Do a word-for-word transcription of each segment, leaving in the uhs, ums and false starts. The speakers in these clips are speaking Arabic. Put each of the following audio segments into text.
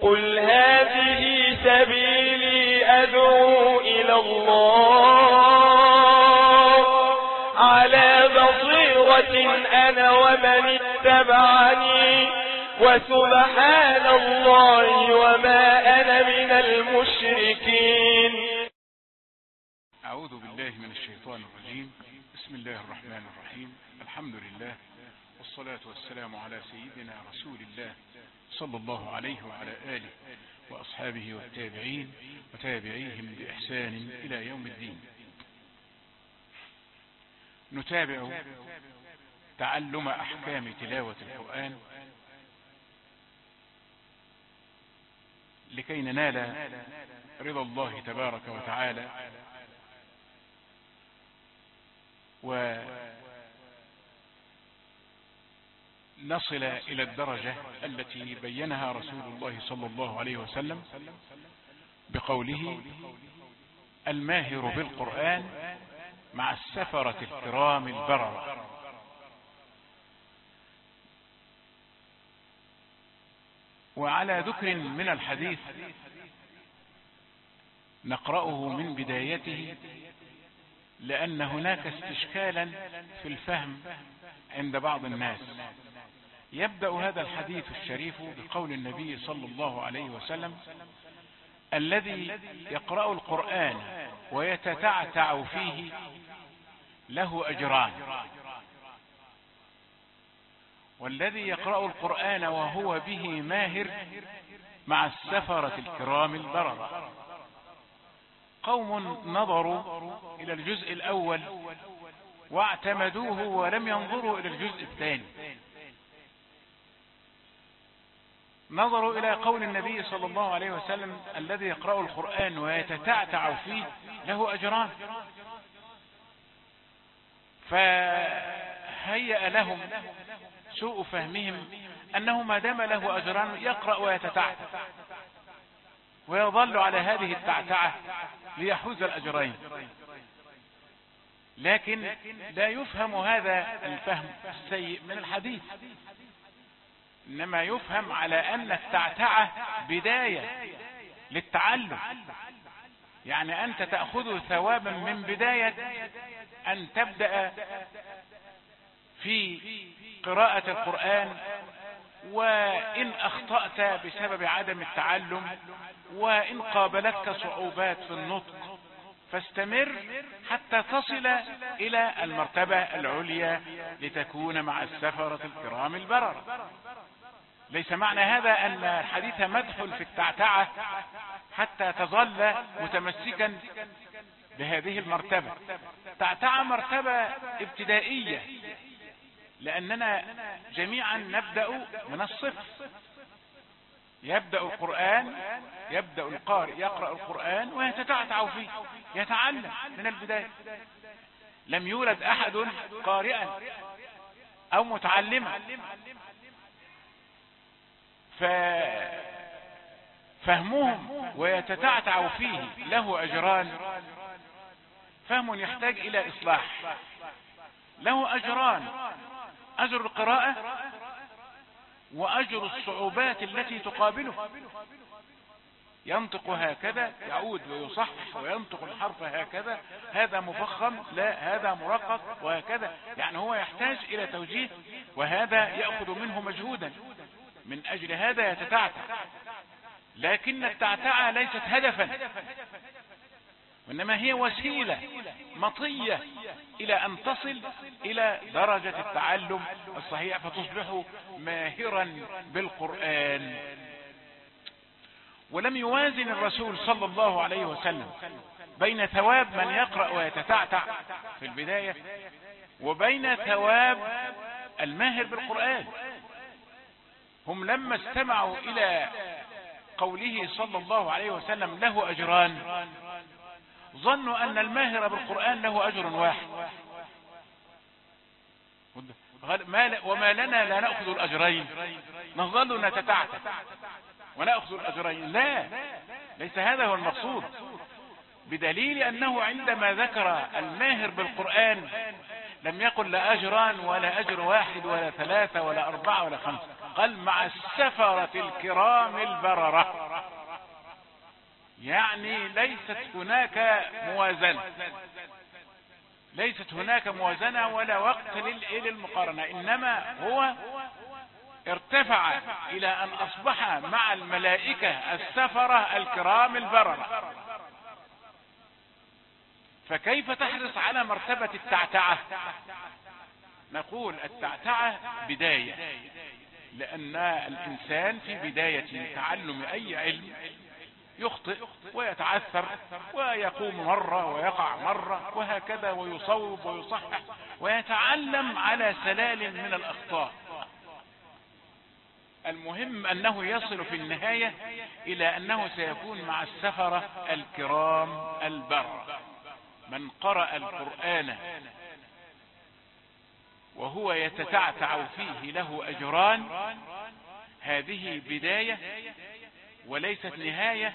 قل هذه سبيلي أدعو إلى الله على بصيرة أنا ومن اتبعني وسبحان الله وما أنا من المشركين. أعوذ بالله من الشيطان الرجيم. بسم الله الرحمن الرحيم. الحمد لله والصلاة والسلام على سيدنا رسول الله صلى الله عليه وعلى آله وأصحابه والتابعين وتابعيهم بإحسان إلى يوم الدين. نتابع تعلم أحكام تلاوة القرآن لكي ننال رضا الله تبارك وتعالى ونصل إلى الدرجة التي بينها رسول الله صلى الله عليه وسلم بقوله: الماهر بالقرآن مع السفرة الكرام البررة. وعلى ذكر من الحديث نقرأه من بدايته، لأن هناك استشكالا في الفهم عند بعض الناس. يبدأ هذا الحديث الشريف بقول النبي صلى الله عليه وسلم: الذي يقرأ القرآن ويتتعتع فيه له أجران، والذي يقرأ القرآن وهو به ماهر مع السفرة الكرام البررة. قوم نظروا إلى الجزء الأول واعتمدوه ولم ينظروا إلى الجزء الثاني. نظروا إلى قول النبي صلى الله عليه وسلم: الذي يقرأ القرآن ويتتعتع فيه له أجران، فهيأ لهم سوء فهمهم أنه ما دام له أجران يقرأ ويتتعتع ويظل على هذه التعتعة ليحوز الأجرين. لكن لا يفهم هذا الفهم السيء من الحديث، إنما يفهم على أن التعتعة بداية للتعلم، يعني أنت تأخذ ثوابا من بداية أن تبدأ في قراءة القرآن، وإن أخطأت بسبب عدم التعلم وإن قابلتك صعوبات في النطق فاستمر حتى تصل إلى المرتبة العليا لتكون مع السفرة الكرام البررة. ليس معنى هذا أن الحديث مدح في التعتعة حتى تظل متمسكا بهذه المرتبة. تعتعة مرتبة ابتدائية، لأننا جميعا نبدأ من الصفر. يبدأ القرآن، يبدأ القارئ يقرأ القرآن ويتتعتع فيه، يتعلم من البداية. لم يولد أحد قارئا أو متعلما، ففهمهم ويتتعتع فيه له أجران فهم يحتاج إلى إصلاح. له أجران: أجر القراءة وأجر الصعوبات التي تقابله. ينطق هكذا، يعود ويصحح وينطق الحرف هكذا، هذا مفخم، لا هذا مرقق، وهكذا. يعني هو يحتاج إلى توجيه، وهذا يأخذ منه مجهودا. من أجل هذا يتتعتع. لكن التعتعة ليست هدفا، وإنما هي وسيلة مطية إلى أن تصل إلى درجة التعلم الصحيح، فتصبح ماهرا بالقرآن. ولم يوازن الرسول صلى الله عليه وسلم بين ثواب من يقرأ ويتتعتع في البداية وبين ثواب الماهر بالقرآن. هم لما استمعوا إلى قوله صلى الله عليه وسلم له أجران ظنوا أن الماهر بالقرآن له أجر واحد، وما لنا لا نأخذ الأجرين، نظل نتتعتع ونأخذ الأجرين. لا، ليس هذا هو المقصود، بدليل أنه عندما ذكر الماهر بالقرآن لم يقل لا أجران ولا أجر واحد ولا ثلاثة ولا أربعة ولا خمسة، قال مع السفرة الكرام البررة، يعني ليست هناك موازنة، ليست هناك موازنة ولا وقت للمقارنة، إنما هو ارتفع إلى أن أصبح مع الملائكة السفرة الكرام البررة. فكيف تحرص على مرتبة التعتعة؟ نقول التعتعة بداية، لأن الإنسان في بداية تعلم أي علم يخطئ ويتعثر ويقوم مرة ويقع مرة وهكذا، ويصوب ويصحح ويتعلم على سلال من الأخطاء. المهم أنه يصل في النهاية إلى أنه سيكون مع السفرة الكرام البررة. من قرأ القرآن وهو يتتعتع فيه له أجران. هذه بداية وليست نهاية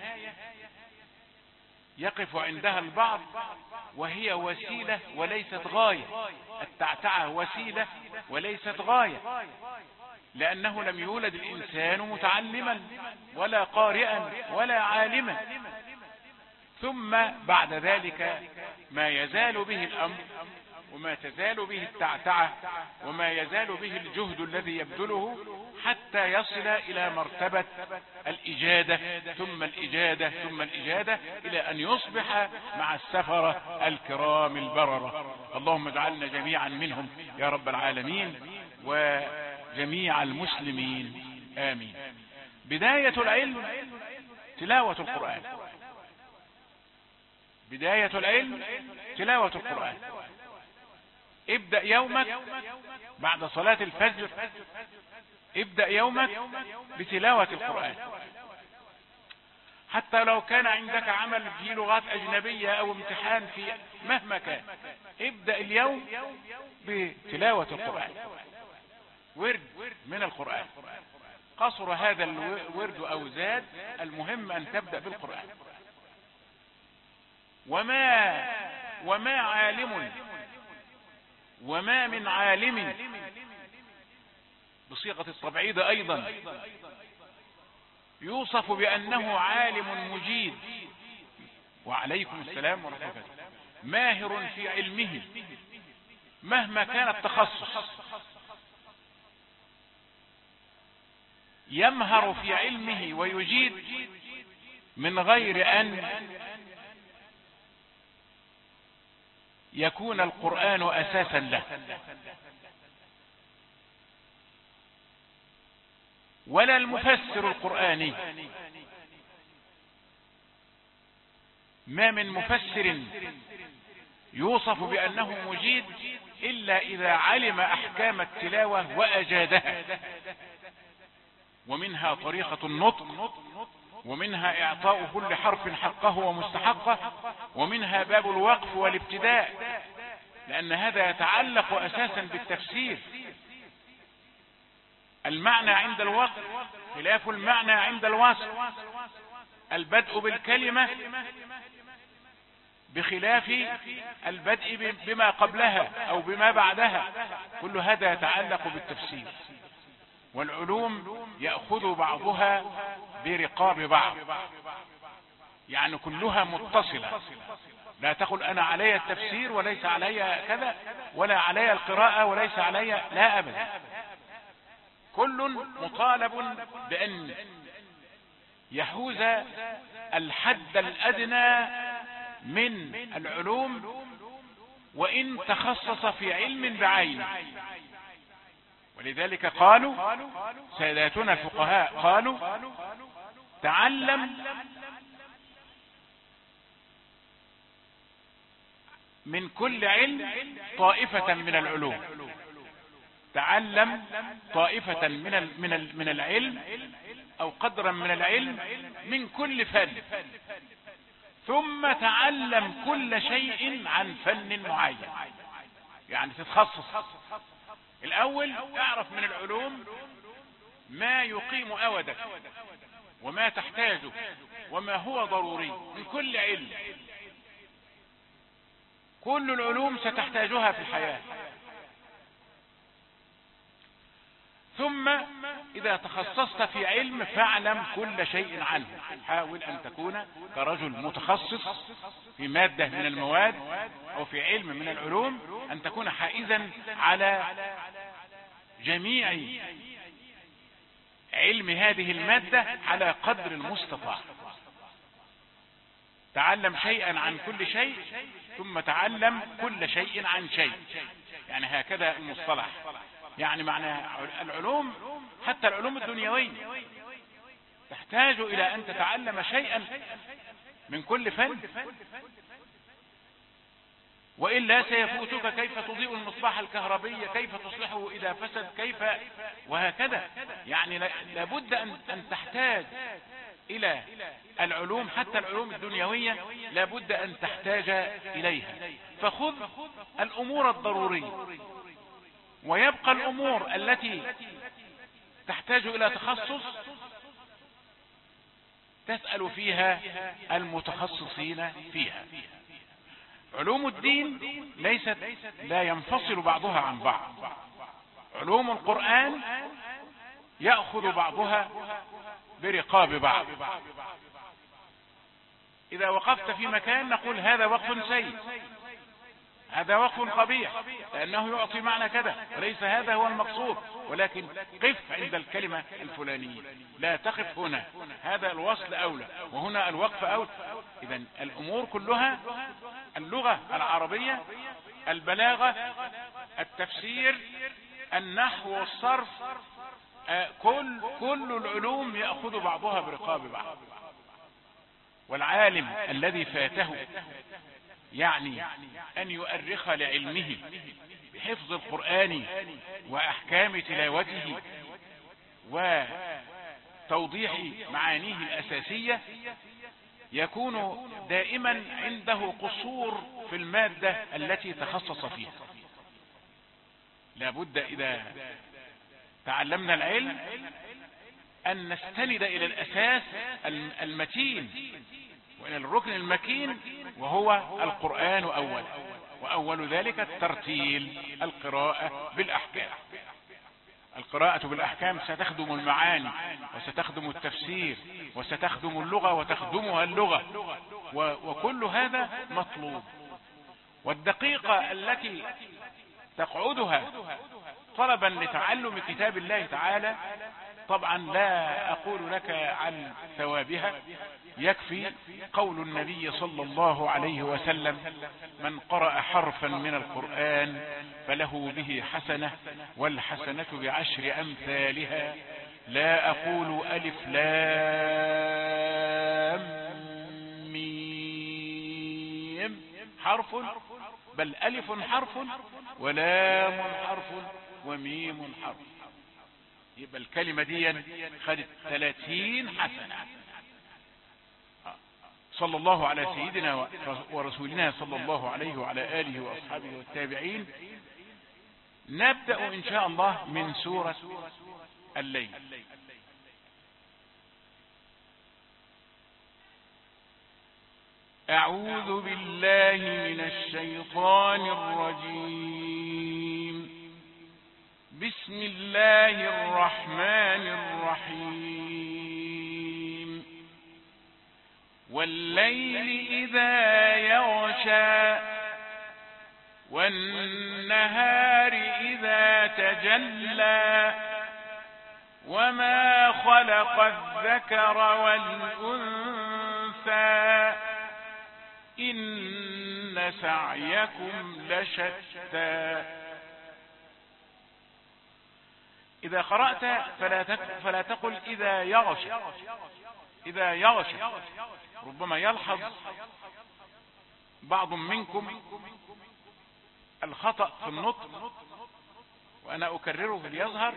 يقف عندها البعض، وهي وسيلة وليست غاية. التعتعة وسيلة وليست غاية، لأنه لم يولد الإنسان متعلما ولا قارئا ولا عالما، ثم بعد ذلك ما يزال به الأمر وما تزال به التعتعة وما يزال به الجهد الذي يبذله حتى يصل إلى مرتبة الإجادة ثم الإجادة ثم الإجادة إلى أن يصبح مع السفرة الكرام البررة. اللهم اجعلنا جميعا منهم يا رب العالمين وجميع المسلمين آمين. بداية العلم تلاوة القرآن، بداية العلم تلاوة القرآن. ابدأ يومك بعد صلاة الفجر، ابدأ يومك بتلاوة القرآن، حتى لو كان عندك عمل في لغات أجنبية أو امتحان في مهما كان، ابدأ اليوم بتلاوة القرآن، ورد من القرآن. قصر هذا الورد أو زاد، المهم أن تبدأ بالقرآن. وما وما عالم وما من عالم بصيغة التبعيض أيضا يوصف بأنه عالم مجيد، وعليكم السلام ورحمة الله، ماهر في علمه مهما كان التخصص، يمهر في علمه ويجيد من غير أن يكون القرآن أساسا له، ولا المفسر القرآني. ما من مفسر يوصف بأنه مجيد إلا إذا علم أحكام التلاوة وأجادها، ومنها طريقة النطق، ومنها إعطاء كل حرف حقه ومستحقه، ومنها باب الوقف والابتداء، لأن هذا يتعلق أساسا بالتفسير. المعنى عند الوقف خلاف المعنى عند الوصف، البدء بالكلمة بخلاف البدء بما قبلها أو بما بعدها، كل هذا يتعلق بالتفسير. والعلوم يأخذ بعضها برقاب بعض، يعني كلها متصلة. لا تقل أنا علي التفسير وليس علي كذا، ولا علي القراءة وليس علي، لا أبدا، كل مطالب بأن يحوز الحد الأدنى من العلوم، وإن تخصص في علم بعينه. ولذلك قالوا ساداتنا الفقهاء قالوا تعلم من كل علم طائفة من العلوم، تعلم طائفة من من من العلم أو قدرا من العلم من كل فن، ثم تعلم كل شيء عن فن معين. يعني تتخصص الأول، اعرف من العلوم ما يقيم أودك وما تحتاجه وما هو ضروري من كل علم. كل العلوم ستحتاجها في الحياة. ثم إذا تخصصت في علم فاعلم كل شيء عنه. حاول أن تكون كرجل متخصص في مادة من المواد أو في علم من العلوم، أن تكون حائزا على جميع علم هذه المادة على قدر المستطاع. تعلم شيئا عن كل شيء ثم تعلم كل شيء عن شيء، يعني هكذا المصطلح. يعني معنى العلوم حتى العلوم الدنيوية تحتاج إلى أن تتعلم شيئا من كل فن، وإلا سيفوتك كيف تضيء المصباح الكهربي، كيف تصلحه إذا فسد، كيف وهكذا. يعني لابد أن تحتاج إلى العلوم، حتى العلوم الدنيوية لابد أن تحتاج إليها. فخذ الأمور الضرورية، ويبقى الأمور التي تحتاج إلى تخصص تسأل فيها المتخصصين فيها. علوم الدين ليست لا ينفصل بعضها عن بعض. علوم القرآن يأخذ بعضها برقاب بعض. إذا وقفت في مكان نقول هذا وقف سيء، هذا وقف قبيح، لأنه يعطي معنى كذا، وليس هذا هو المقصود، ولكن قف عند الكلمة الفلانية، لا تقف هنا، هذا الوصل أولى وهنا الوقف أولى. إذن الأمور كلها، اللغة العربية، البلاغة، التفسير، النحو والصرف، كل كل العلوم يأخذ بعضها برقاب بعض. والعالم الذي فاته يعني أن يؤرخ لعلمه بحفظ القرآن وأحكام تلاوته وتوضيح معانيه الأساسية، يكون دائما عنده قصور في المادة التي تخصص فيها. لابد إذا تعلمنا العلم أن نستند إلى الأساس المتين وإلى الركن المكين، وهو القرآن أولا، وأول ذلك الترتيل، القراءة بالأحكام. القراءة بالأحكام ستخدم المعاني وستخدم التفسير وستخدم اللغة وتخدمها اللغة، وكل هذا مطلوب. والدقيقة التي تقعدها طلبا لتعلم كتاب الله تعالى، طبعا لا أقول لك عن ثوابها، يكفي قول النبي صلى الله عليه وسلم: من قرأ حرفا من القرآن فله به حسنة، والحسنة بعشر أمثالها. لا أقول ألف لام ميم حرف، بل ألف حرف ولام حرف وميم حرف. يبقى الكلمة دي خدت ثلاثين حسنة. صلى الله على سيدنا ورسولنا صلى الله عليه وعلى آله وأصحابه والتابعين. نبدأ إن شاء الله من سورة الليل. أعوذ بالله من الشيطان الرجيم. بسم الله الرحمن الرحيم. والليل إذا يغشى والنهار إذا تجلى وما خلق الذكر والأنثى إن سعيكم لشتى. إذا قرأت فلا فلا تقل إذا يغشى. إذا يغشى ربما يلحظ بعض منكم الخطأ في النطق، وأنا أكرره ليظهر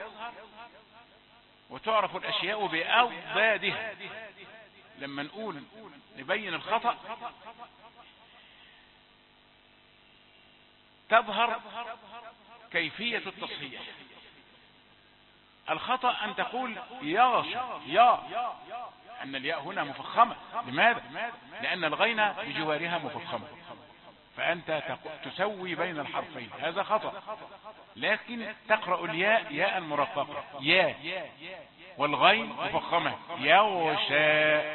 وتعرف الأشياء بأضدادها. لما نقول نبين الخطأ تظهر كيفية التصحيح. الخطأ أن تقول يغشى، يا أن الياء هنا مفخمة. لماذا؟ لأن الغين بجوارها مفخمة، فأنت تسوي بين الحرفين، هذا خطأ. لكن تقرأ الياء ياء مرققة يا، والغين مفخمة يغشى،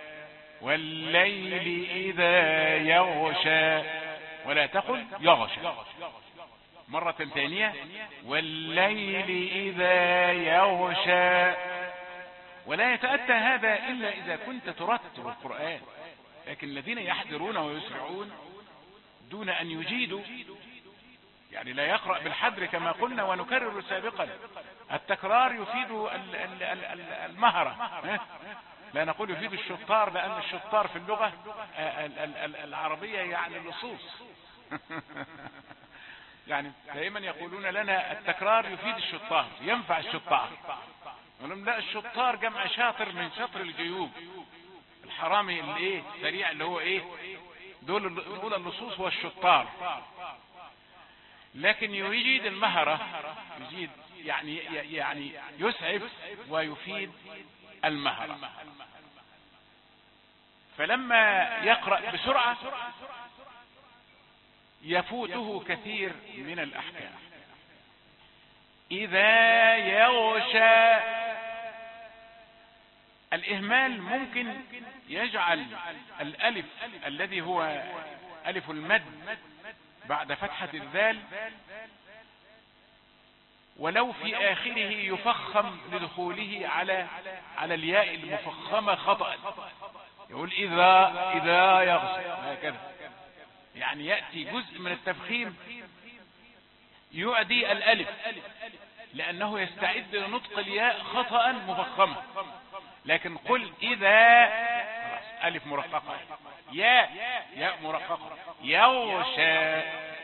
والليل إذا يغشى، ولا تقل يغشى. مرة ثانية والليل إذا يغشى. ولا يتأتى هذا إلا إذا كنت ترتب القرآن، لكن الذين يحذرون ويسرعون دون أن يجيدوا، يعني لا يقرأ بالحذر كما قلنا ونكرر سابقا. التكرار يفيد المهرة، لا نقول يفيد الشطار، لأن الشطار في اللغة العربية يعني اللصوص يعني دائما يقولون لنا التكرار يفيد الشطار، ينفع الشطار. ولم لا، الشطار جمع شاطر من شطر الجيوب، الحرامي اللي ايه سريع اللي هو ايه دول دول اللصوص والشطار. لكن يجيد المهرة، يجيد يعني يعني يسعف ويفيد المهرة. فلما يقرأ بسرعة يفوته كثير من الأحكام. إذا يغشى، الإهمال ممكن يجعل الألف الذي هو ألف المد بعد فتحة الذال ولو في آخره يفخم لدخوله على على الياء المفخمة خطأ، يقول إذا إذا يغشى هكذا، يعني يأتي جزء من التفخيم يؤدي الألف لأنه يستعد لنطق الياء خطأ مفخمة. لكن قل إذا ألف مرققة، ياء ياء مرققة، يغشى،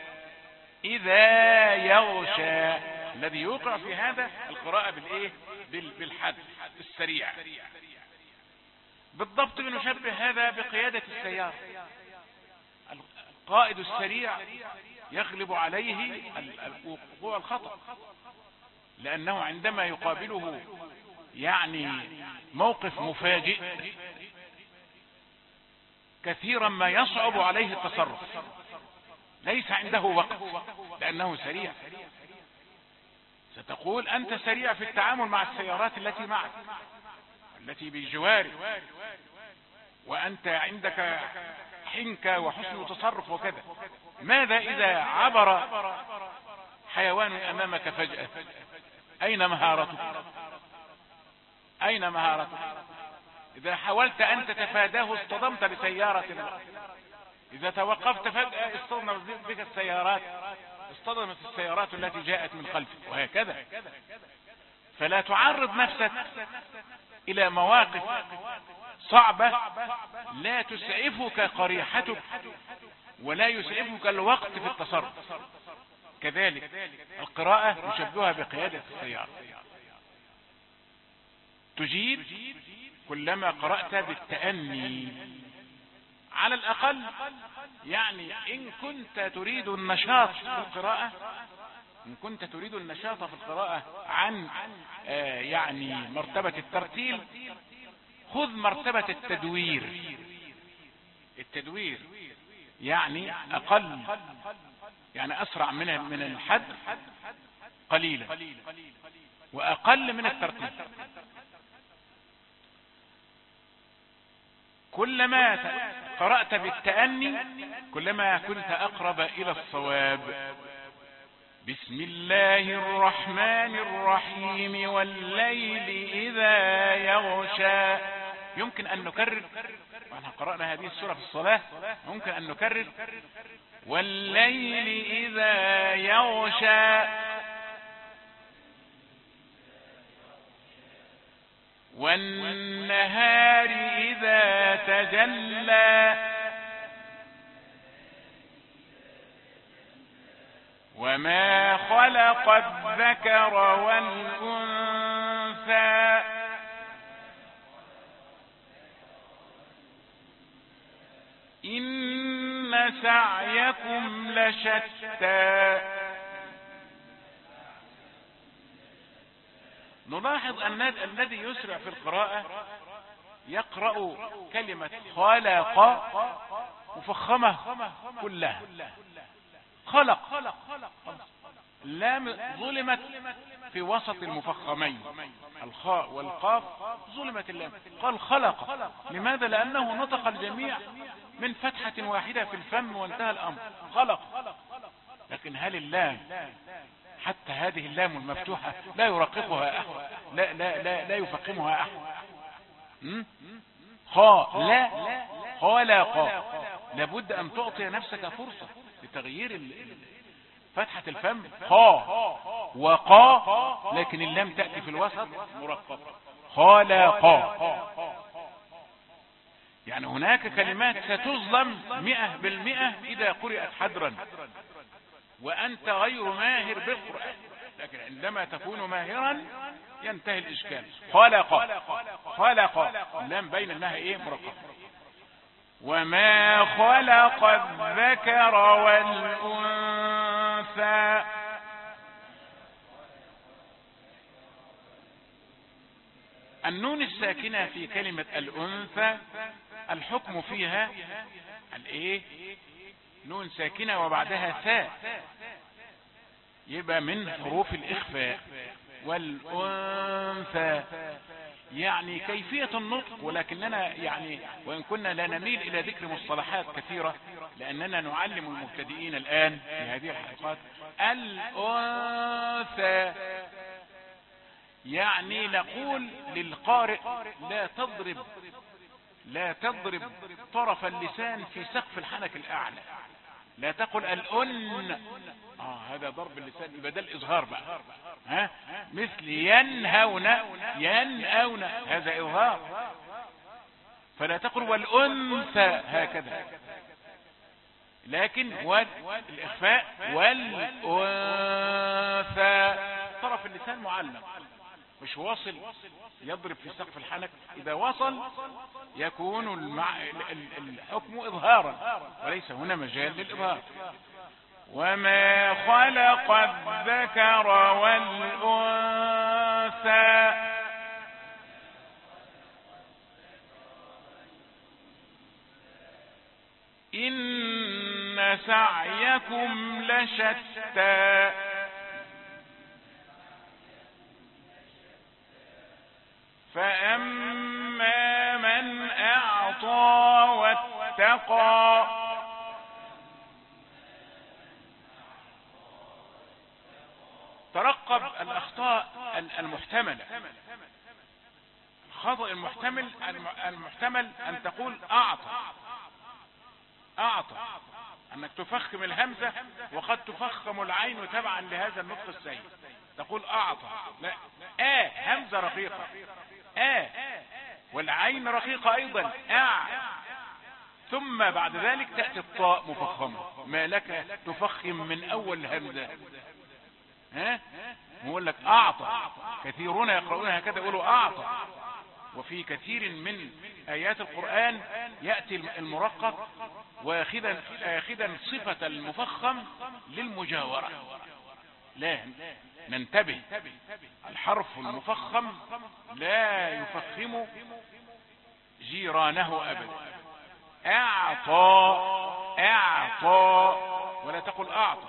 إذا يغشى. الذي يوقع في هذا القراءة بالإيه بالحذف السريع. بالضبط بنشبه هذا بقيادة السيارة، القائد السريع يغلب عليه وقوع الخطأ، لأنه عندما يقابله يعني موقف مفاجئ كثيرا ما يصعب عليه التصرف، ليس عنده وقت لأنه سريع. ستقول أنت سريع في التعامل مع السيارات التي معك التي بجوارك، وأنت عندك حنكة وحسن تصرف وكذا. ماذا إذا عبر حيوان أمامك فجأة؟ أين مهارتك؟ أين مهارتك؟ إذا حاولت أن تتفاداه اصطدمت بسيارة، إذا توقفت فجأة اصطدمت بك السيارات، اصطدمت السيارات التي جاءت من خلفك، وهكذا. فلا تعرض نفسك إلى مواقف صعبة لا تسعفك قريحتك ولا يسعفك الوقت في التصرف. كذلك القراءة مشبهة بقيادة السيارة، تجيد كلما قرأت بالتأني على الأقل. يعني إن كنت تريد النشاط في القراءة، إن كنت تريد النشاط في القراءة عن آه يعني مرتبة الترتيل، خذ مرتبة التدوير. التدوير يعني أقل، يعني أسرع من من الحد قليلا وأقل من الترتيل. كلما قرأت بالتأني كلما كنت أقرب إلى الصواب. بسم الله الرحمن الرحيم والليل إذا يغشى. يمكن أن نكرر، وأنا قرأنا هذه السورة في الصلاة، يمكن أن نكرر والليل إذا يغشى والنهار إذا تجلى وما خلق الذكر والأنثى إن سعيكم لشتى. نلاحظ أن الذي يسرع في القراءة يقرأ كلمة خلق مفخمة كلها، خلق لام ظلمت في وسط المفخمين الخاء والقاف، ظلمت اللام. قال خلق، لماذا؟ لأنه نطق الجميع من فتحة واحدة في الفم وانتهى الأمر، خلق. لكن هل اللام حتى هذه اللام المفتوحة لا يرققها أحد، لا لا لا, لا يفخمها أحد. خاء لا خلق، لابد أن تعطي نفسك فرصة لتغيير فتحة الفم خاء وقا، لكن اللام تأتي في الوسط مرققة خلق. يعني هناك كلمات ستظلم مئة بالمئة إذا قرأت حدرا وأنت غير ماهر بالقرآن، لكن عندما تكون ماهرا ينتهي الإشكال. خلق خلق اللام بين انها ايه مرققة. وما خلق الذكر والأنثى، النون الساكنة في كلمة الأنثى الحكم فيها الايه؟ نون ساكنة وبعدها ثاء، يبقى من حروف الإخفاء. والأنثى يعني كيفية النطق، ولكننا يعني وإن كنا لا نميل إلى ذكر مصطلحات كثيرة لأننا نعلم المبتدئين الآن في هذه الحلقات. الأنثى يعني نقول للقارئ لا تضرب لا تضرب طرف اللسان في سقف الحنك الأعلى، لا تقل الأن، آه هذا ضرب اللسان، يبقى ده الإظهار بقى. ها مثل ينهون ينأون، هذا إظهار، فلا تقل والأنثى هكذا، لكن والإخفاء والأنثى طرف اللسان معلق مش واصل يضرب في سقف الحنك، إذا وصل يكون المع... الحكم إظهارا وليس هنا مجال للإظهار. وما خلق الذكر والأنثى، إن سعيكم لشتى، فأما من أعطى واتقى، ترقب الأخطاء المحتملة. الخطأ المحتمل المحتمل أن تقول أعطى أعطى، أنك تفخم الهمزة وقد تفخم العين تبعا لهذا النطق السيء، تقول أعطى، لا، آه همزة رقيقة، آه والعين رقيقة أيضا، آه ثم بعد ذلك تأتي الطاء مفخمة، ما لك تفخم من أول همزة؟ ها يقول لك أعطى، كثيرون يقرؤون هكذا يقولوا أعطى. وفي كثير من آيات القرآن يأتي المرقق واخذا آخذا صفة المفخم للمجاورة. لا ننتبه، الحرف المفخم لا يفخم جيرانه أبدا. أعطى أعطى ولا تقل أعطى.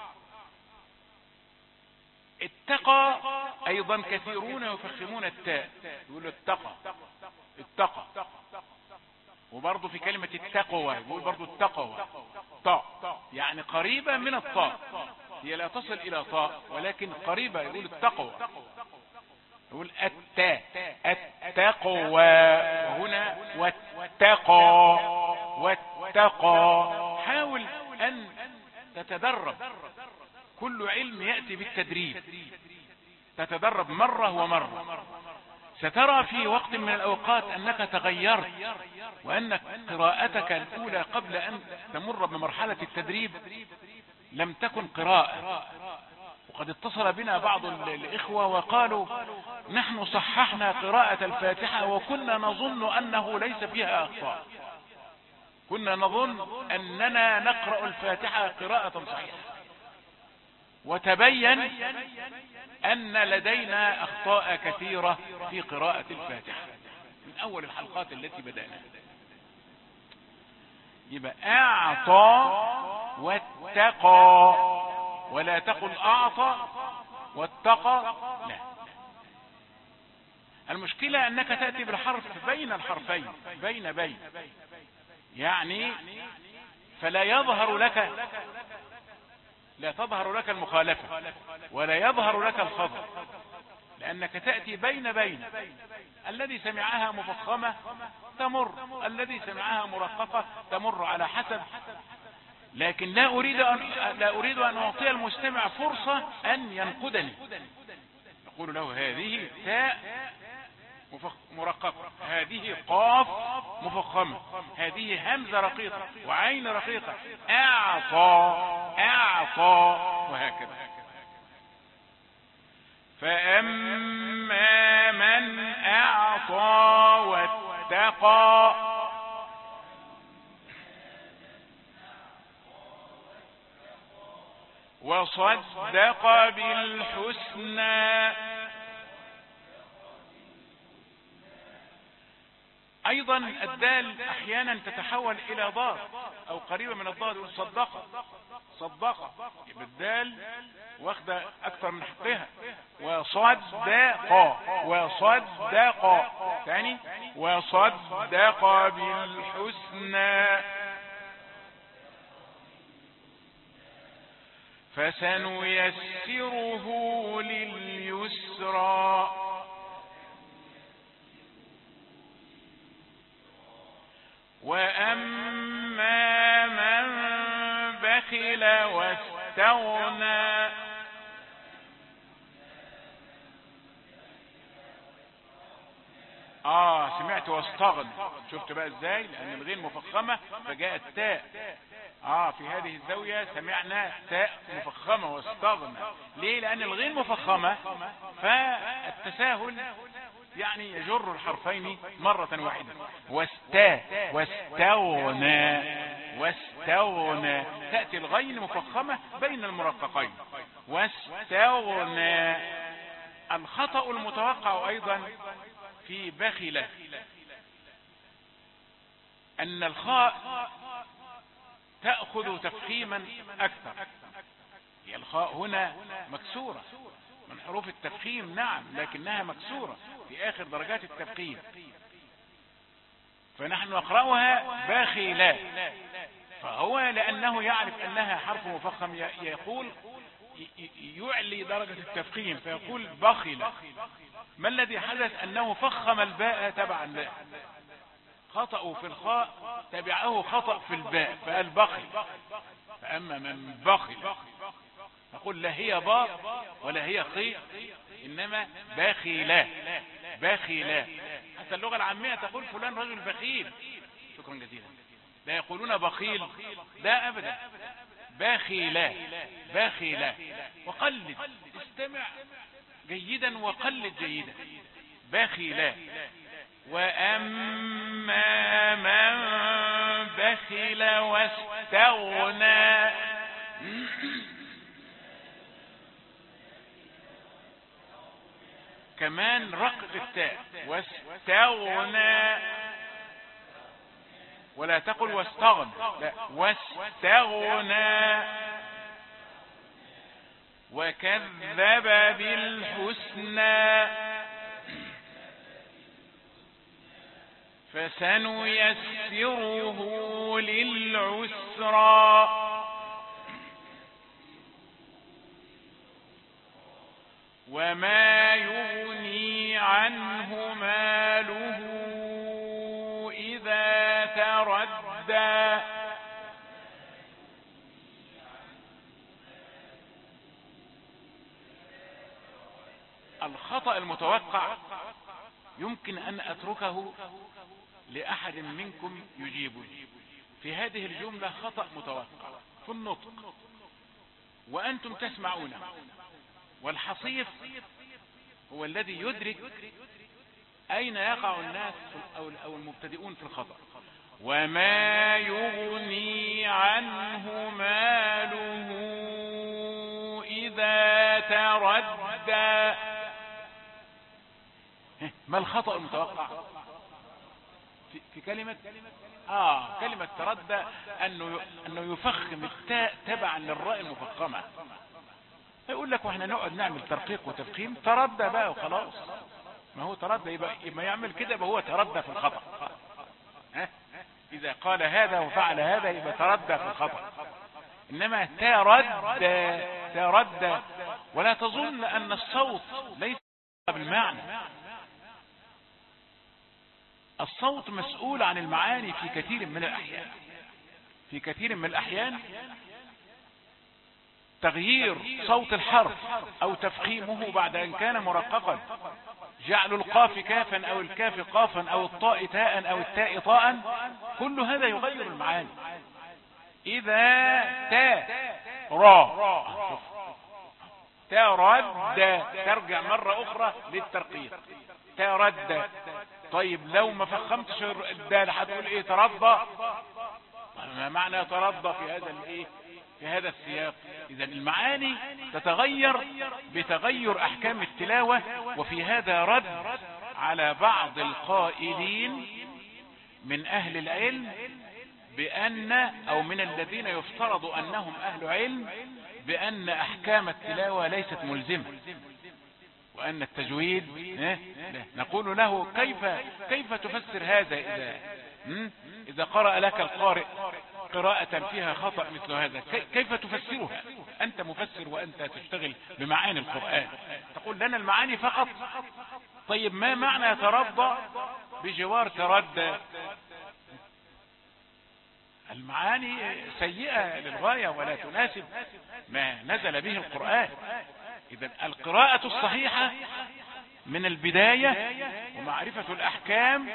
اتقى أيضا كثيرون يفخمون التاء، يقولوا اتقى اتقى، وبرضه في كلمة التقوى يقول برضه التقوى، طاء يعني قريبة من الطاء، هي لا تصل إلى طاء ولكن قريبة، يقول التقوى، يقول التاء التقوى، وهنا واتقى واتقى. حاول أن تتدرب، كل علم يأتي بالتدريب، تتدرب مرة ومرة، سترى في وقت من الأوقات أنك تغيرت، وأنك قراءتك الأولى قبل أن تمر بمرحلة التدريب لم تكن قراءة. وقد اتصل بنا بعض الإخوة وقالوا نحن صححنا قراءة الفاتحة وكنا نظن أنه ليس فيها أخطاء، كنا نظن أننا نقرأ الفاتحة قراءة صحيحة، وتبين أن لدينا أخطاء كثيرة في قراءة الفاتحة من أول الحلقات التي بدأنا. يبقى أعطى واتقى، ولا تقل أعطى واتقى، لا. المشكلة أنك تأتي بالحرف بين الحرفين، بين بين، يعني فلا يظهر لك، لا تظهر لك المخالفة ولا يظهر لك الخطأ، لأنك تأتي بين بين. الذي سمعها مفخمة تمر، الذي سمعها مرققة تمر، على حسب. لكن لا أريد أن لا أريد أن أعطي المستمع فرصة أن ينقدني. أقول له هذه تاء مرققة، هذه قاف مفخمة، هذه همزة رقيقة وعين رقيقة، أعطى أعطى، وهكذا. فأما من أعطى واتقى وصدق بالحسنى. ايضا الدال احيانا تتحول الى ضاد او قريبة من الضاد، يقول صدق صدق، يبقى الدال واخدة اكثر من حقها. وصدق وصدق ثاني وصدق بالحسنى فسنيسره لليسرى وأما من بخل واستغنى اه سمعت واستغنى، شفت بقى ازاي؟ لان الغين مفخمة فجاءت تاء. اه في هذه الزاوية سمعنا تاء مفخمة واستغنى. ليه؟ لان الغين مفخمة فالتساهل يعني يجر الحرفين مرة واحدة. واستا واستغنى واستغنى، تأتي الغين مفخمة بين المرققين. واستغنى. الخطأ المتوقع ايضا في بخلة ان الخاء تأخذ تفخيما اكثر. هي الخاء هنا مكسورة من حروف التفخيم، نعم، لكنها مكسورة في اخر درجات التفخيم، فنحن نقرأها باخلة. فهو لانه يعرف انها حرف مفخم يقول يعلي درجة التفخيم فيقول بخلة. ما الذي حدث؟ انه فخم الباء تبعا له، خطأ في الخاء تبعه خطأ في الباء فقال بخل. فأما من بخل نقول لا هي باء ولا هي خي، إنما باخلة باخلة. حتى اللغة العامية تقول فلان رجل بخيل. شكرا جزيلا. لا يقولون بخيل، لا أبدا، باخلة باخلة. وقلد، استمع جيدا وقلد جيدا. باخلة. وأما من بخل واستغنى كمان رقق التاء. واستغنى، ولا تقل واستغنى، لا، واستغنى. وكذب بالحسنى فسنيسره للعسرى وما يغني عنه ماله إذا تردى. الخطأ المتوقع يمكن أن أتركه لأحد منكم يجيبني. في هذه الجملة خطأ متوقع في النطق وأنتم تسمعون، والحصيف هو الذي يدرك أين يقع الناس أو المبتدئون في الخطأ. وما يغني عنه ماله إذا تردى. ما الخطأ المتوقع في, في كلمة آه كلمة تردى؟ أنه, أنه يفخم التاء تبعا للراء المفخمة. يقول لك واحنا نقعد نعمل ترقيق وتفخيم؟ تردى بقى وخلاص. ما هو تردى، يبقى ما يعمل كده يبقى هو تردى في الخطأ. ها؟ اذا قال هذا وفعل هذا يبقى تردى في الخطأ. انما تردى تردى. ولا تظن ان الصوت ليس بالمعنى. الصوت مسؤول عن المعاني في كثير من الاحيان. في كثير من الاحيان تغيير صوت الحرف او تفخيمه بعد ان كان مرققا، جعل القاف كافا او الكاف قافا او الطاء تاء او التاء طاء، كل هذا يغير المعاني. اذا تا را ترد ترجع مرة اخرى للترقيق ترد. طيب لو ما فخمتش الدال هتقول ايه؟ ترضى. ما معنى ترضى في هذا الايه في هذا السياق؟ اذا المعاني تتغير بتغير احكام التلاوة. وفي هذا رد على بعض القائلين من اهل العلم بان او من الذين يفترض انهم اهل علم بان احكام التلاوة ليست ملزمة، وان التجويد نقول له كيف كيف تفسر هذا اذا اذا قرأ لك القارئ قراءة فيها خطأ مثل هذا؟ كيف تفسرها؟ انت مفسر وانت تشتغل بمعاني القرآن، تقول لنا المعاني فقط. طيب ما معنى ترضى بجوار تردى؟ المعاني سيئة للغاية ولا تناسب ما نزل به القرآن. إذن القراءة الصحيحة من البداية ومعرفة الأحكام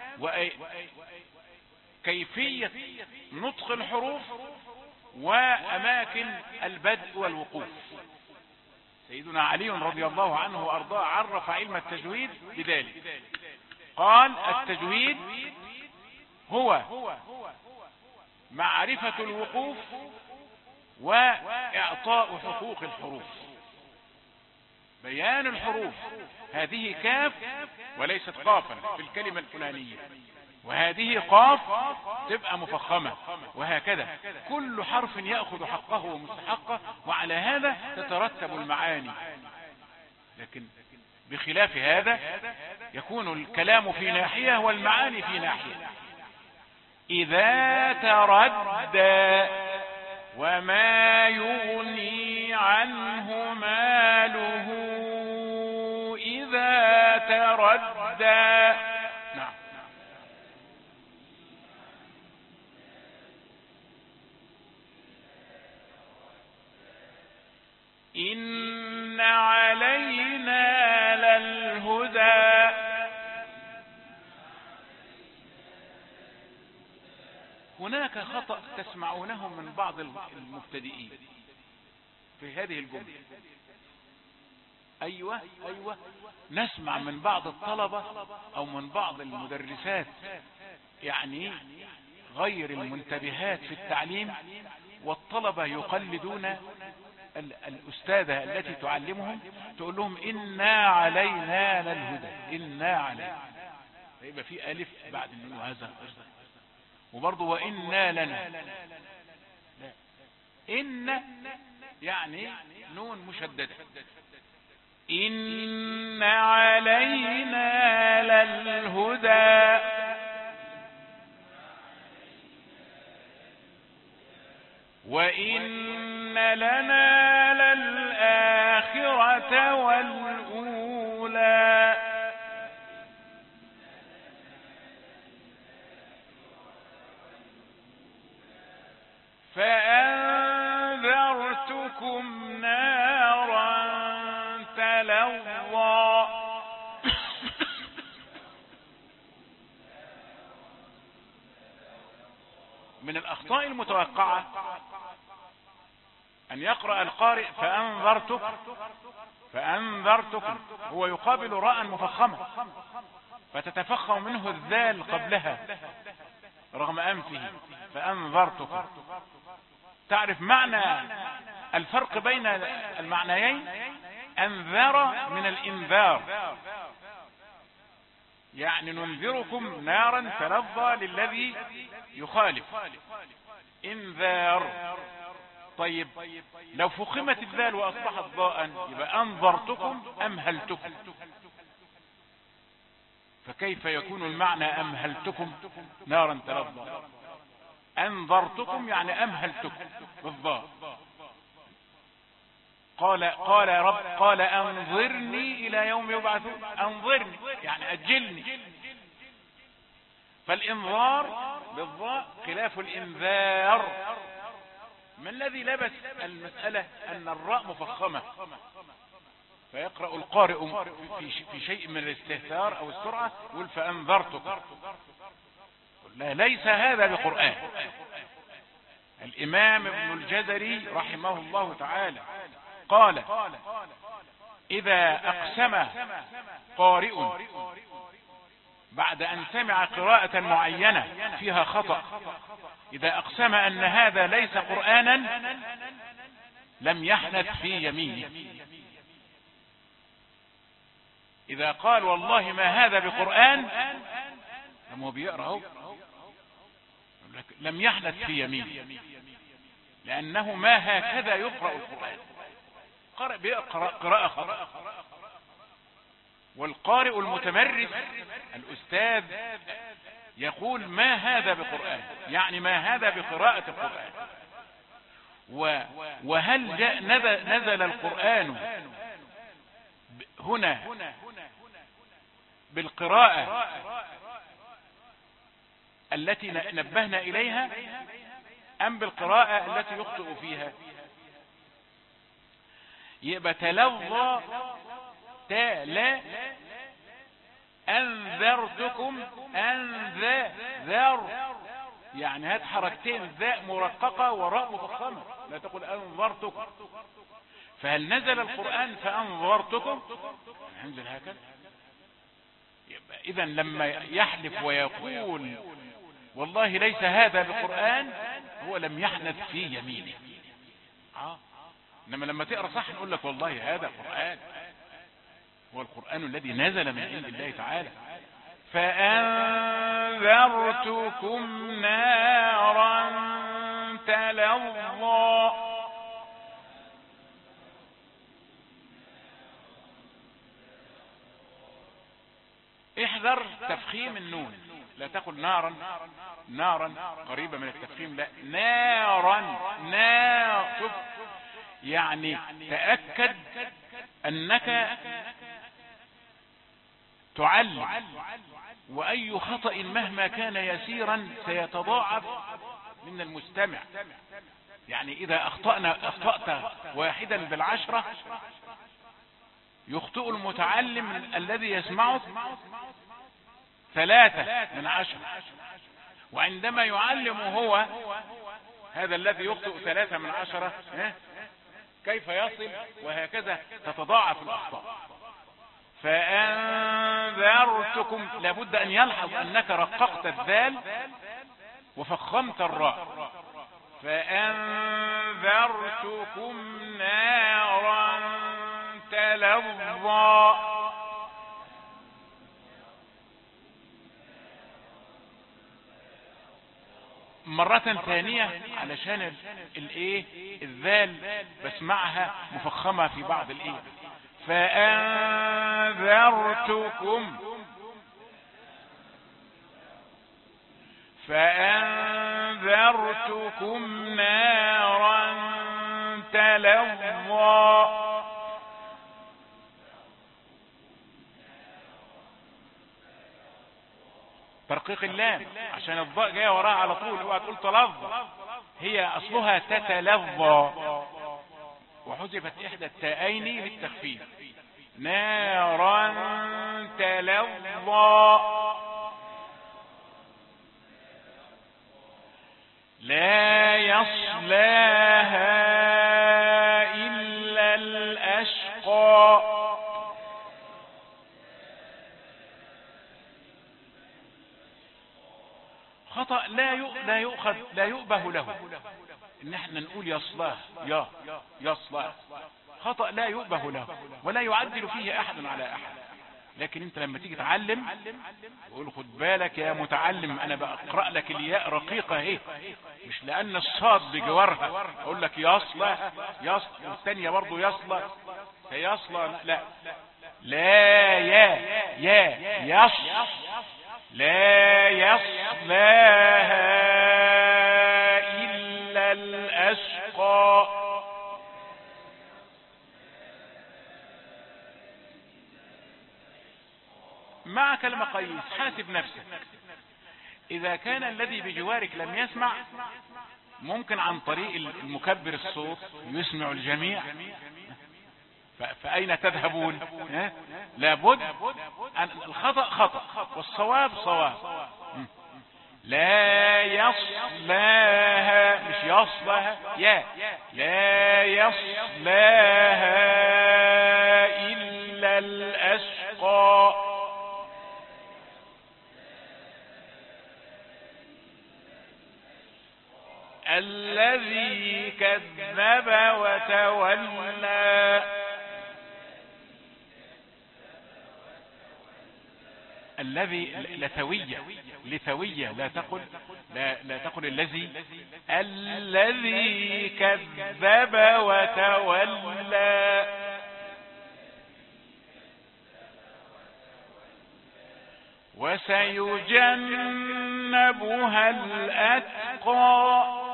وكيفية نطق الحروف وأماكن البدء والوقوف. سيدنا علي رضي الله عنه وأرضاه عرف علم التجويد بذلك، قال التجويد هو معرفة الوقوف وإعطاء حقوق الحروف. بيان الحروف، هذه كاف وليست قافا في الكلمة الفلانية، وهذه قاف تبقى مفخمة، وهكذا كل حرف يأخذ حقه ومستحقه، وعلى هذا تترتب المعاني. لكن بخلاف هذا يكون الكلام في ناحية والمعاني في ناحية. إذا تردى وما يغني عنه ماله إذا تردى. نعم. إن علينا للهدى. هناك خطأ تسمعونه من بعض المبتدئين في هذه الجملة. أيوة أيوة نسمع من بعض الطلبة أو من بعض المدرسات يعني غير المنتبهات في التعليم، والطلبة يقلدون الأستاذة التي تعلمهم، تقول لهم إنا علينا للهدى، إنا علينا، فيبقى في ألف بعد النون وهذا، وبرضه وإنا لنا. لا، إن يعني نون مشددة. إن علينا للهدى وإن لنا للآخرة والأولى فأنذرتكم نارا تلظى. من الأخطاء المتوقعة أن يقرأ القارئ فأنذرتك فأنذرتكم، هو يقابل راء مفخمة فتتفخم منه الذال قبلها رغم أنفه، فأنذرتكم. تعرف معنى الفرق بين المعنيين؟ أنذر من الإنذار، يعني ننذركم نارا تلظى للذي يخالف. إنذار طيب لو فخمت الذال واصبحت ضاء يبقى انظرتكم امهلتكم، فكيف يكون المعنى امهلتكم نارا تلظى؟ انظرتكم يعني امهلتكم بالضاء. قال قال رب قال انظرني الى يوم يبعثون، انظرني يعني اجلني. فالانظار بالضاء خلاف الانذار. ما الذي لبس المسألة ان الراء مفخمة فيقرأ القارئ في شيء من الاستهتار او السرعة يقول فانذرتكم؟ لا، ليس هذا بقرآن. الامام ابن الجزري رحمه الله تعالى قال اذا اقسم قارئ بعد ان سمع قراءة معينة فيها خطأ، اذا اقسم ان هذا ليس قرآنا لم يحنث في يمينه. اذا قال والله ما هذا بقرآن لم هو بيقرأ لم يحنث في يمينه، لانه ما هكذا يقرأ القرآن. قارئ بيقرأ قراءة خطأ، والقارئ المتمرس الأستاذ يقول ما هذا بقرآن، يعني ما هذا بقراءة القرآن. وهل جاء نزل القرآن هنا بالقراءة التي نبهنا إليها أم بالقراءة التي يخطئ فيها؟ يبقى تلظى تلا أنذرتكم أنذر، يعني هات حركتين ذاء مرققة وراء مفخمة، لا تقول أنذرتكم. فهل نزل القرآن فأنذرتكم؟ ينزل هكذا. إذن لما يحلف ويقول والله ليس هذا بقرآن هو لم يحنث في يمينه. آه. إنما لما تقرأ صح نقول لك والله هذا قرآن، هو القرآن الذي نزل من عند الله تعالى. فأنذرتكم نارا تلظى. احذر تفخيم النون، لا تقل نارا نارا قريبة من التفخيم، لا نارا نار. شوف يعني تأكد أنك تعلم، وأي خطأ مهما كان يسيرا سيتضاعف من المستمع. يعني إذا أخطأنا أخطأت واحدا بالعشرة يخطئ المتعلم الذي يسمعك ثلاثة من عشرة، وعندما يعلم هو هذا الذي يخطئ ثلاثة من عشرة كيف يصل؟ وهكذا تتضاعف الأخطاء. فأنذرتكم لابد أن يلحظ أنك رققت الذال وفخمت الراء. فأنذرتكم نارا تلظى. مرة ثانية علشان الايه الذال بسمعها مفخمة في بعض الايه. فأنذرتكم فأنذرتكم نارا تلظى. ترقيق اللام عشان الضاء جايه وراها على طول، اوعى تقول تلظى، هي اصلها تتلظى وحذفت احدى التاءين للتخفيف. نارا تلظى لا يصلاها الا الاشقى. خطأ لا لا يؤخذ لا يؤبه له ان احنا نقول يصلاه يا يصلاه، خطأ لا يؤبه له ولا يعدل فيه احد على احد. لكن انت لما تيجي تعلم تقول خد بالك يا متعلم انا بقرأ لك الياء رقيقة اهي، مش لان الصاد بجوارها اقول لك يصلى يصلى، والثانية برضو يصلى سيصلى، لا لا يا يا يص لا يصلاها الا الاشقى. مع كلمة قيس حاسب نفسك، إذا كان الذي بجوارك لم يسمع ممكن عن طريق المكبر الصوت يسمع الجميع، فأين تذهبون؟ لابد أن الخطأ خطأ والصواب صواب. لا يصلاها مش يصلها يا لا يصلاها إلا الأشقى. الذي كذب وتولى. الذي لثوية لثوية لا تقل لا, لا تقل الذي الذي كذب وتولى. وسيجنبها الأتقى.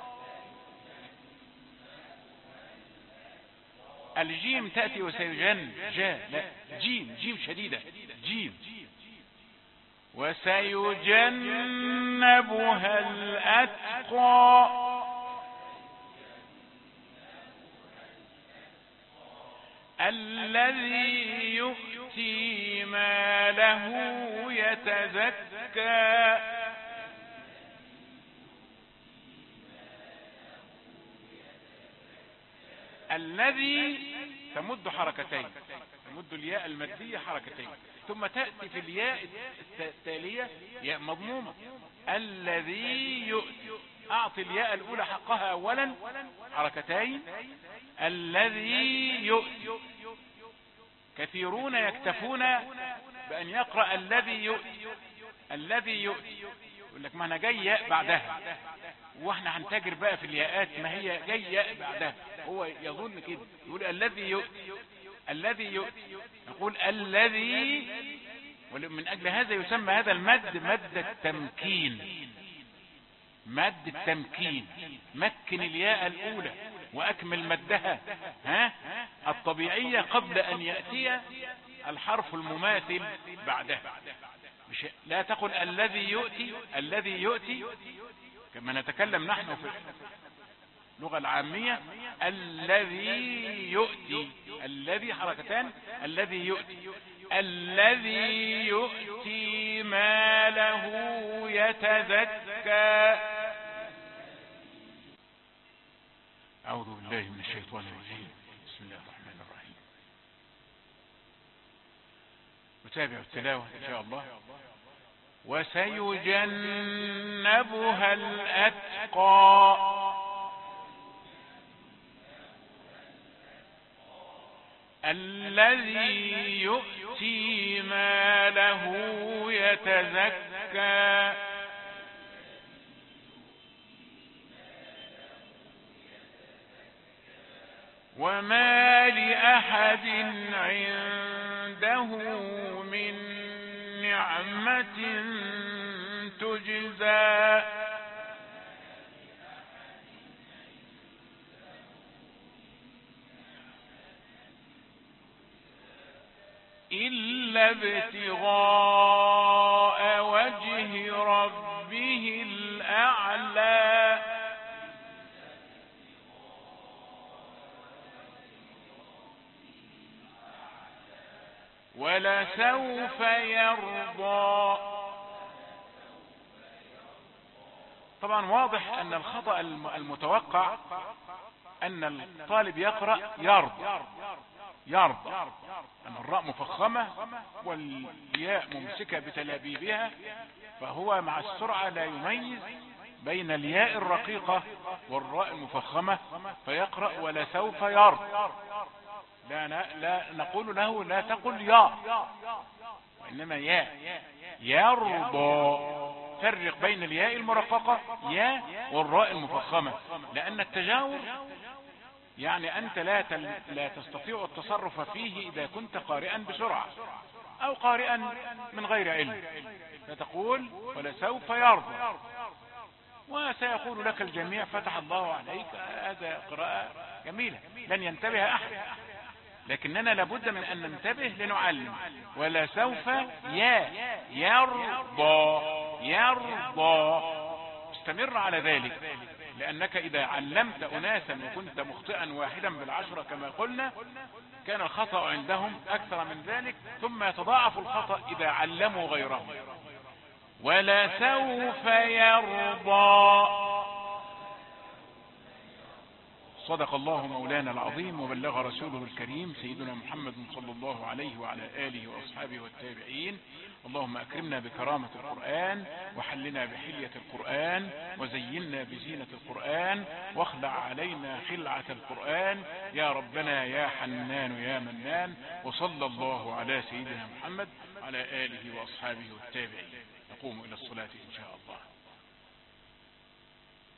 الجيم تأتي وسيجن جا لا جيم جيم شديدة جيم. وسيجنبها الأتقى. الذي يؤتي ماله يتزكى. الذي تمد حركتين، تمد الياء المادية حركتين، ثم تأتي في الياء التالية ياء مضمومة. الذي يؤتي أعطي الياء الأولى حقها أولا حركتين. الذي يؤتي. كثيرون يكتفون بأن يقرأ الذي يؤتي الذي يؤتي، يقول لك ما أنا جاي ياء بعدها، واحنا هنتاجر بقى في الياءات ما هي جاي ياء بعدها، هو يظن كده يقول الذي يؤتي الذي يؤتي، يقول الذي. ومن أجل هذا يسمى هذا المد مد التمكين. مد التمكين، مكن الياء الأولى وأكمل مدها ها الطبيعية قبل أن يأتي الحرف المماثل بعدها. مش لا تقل الذي يؤتي الذي يؤتي كما نتكلم نحن في اللغة العامية. الذي يؤتي الذي حركتان. الذي يؤتي الذي يؤتي ماله يتزكى. أعوذ بالله من الشيطان الرجيم. بسم الله الرحمن الرحيم. نتابع التلاوة إن شاء الله. وسيجنبها الأتقى. الذي يؤتي ماله يتزكى. وما لأحد عنده من نعمة تجزى إلا ابتغاء وجه ربه الأعلى. ولسوف يرضى. طبعا واضح أن الخطأ المتوقع أن الطالب يقرأ يرضى يرضى، أن الراء مفخمة والياء ممسكة بتلابيبها، فهو مع السرعة لا يميز بين الياء الرقيقة والراء المفخمة، فيقرأ ولسوف يرضى لا, لا نقول له لا تقل يا، وإنما يا. يرضى، فرق بين الياء المرققة يا والراء المفخمة، لأن التجاور يعني أنت لا, تل... لا تستطيع التصرف فيه إذا كنت قارئا بسرعة أو قارئا من غير علم، فتقول ولسوف يرضى، وسيقول لك الجميع فتح الله عليك، هذا قراءة جميلة لن ينتبه أحد، لكننا لابد من أن ننتبه لنعلم. ولسوف يا يرضى يرضى، استمر على ذلك، لأنك إذا علمت أناسا وكنت مخطئا واحدا بالعشرة كما قلنا كان الخطأ عندهم أكثر من ذلك، ثم يتضاعف الخطأ إذا علموا غيرهم. ولسوف يرضى. صدق الله مولانا العظيم وبلغ رسوله الكريم سيدنا محمد صلى الله عليه وعلى آله وأصحابه والتابعين. اللهم أكرمنا بكرامة القرآن، وحلنا بحلية القرآن، وزينا بزينة القرآن، واخلع علينا خلعة القرآن يا ربنا يا حنان يا منان. وصلى الله على سيدنا محمد على آله وأصحابه والتابعين. نقوم إلى الصلاة إن شاء الله.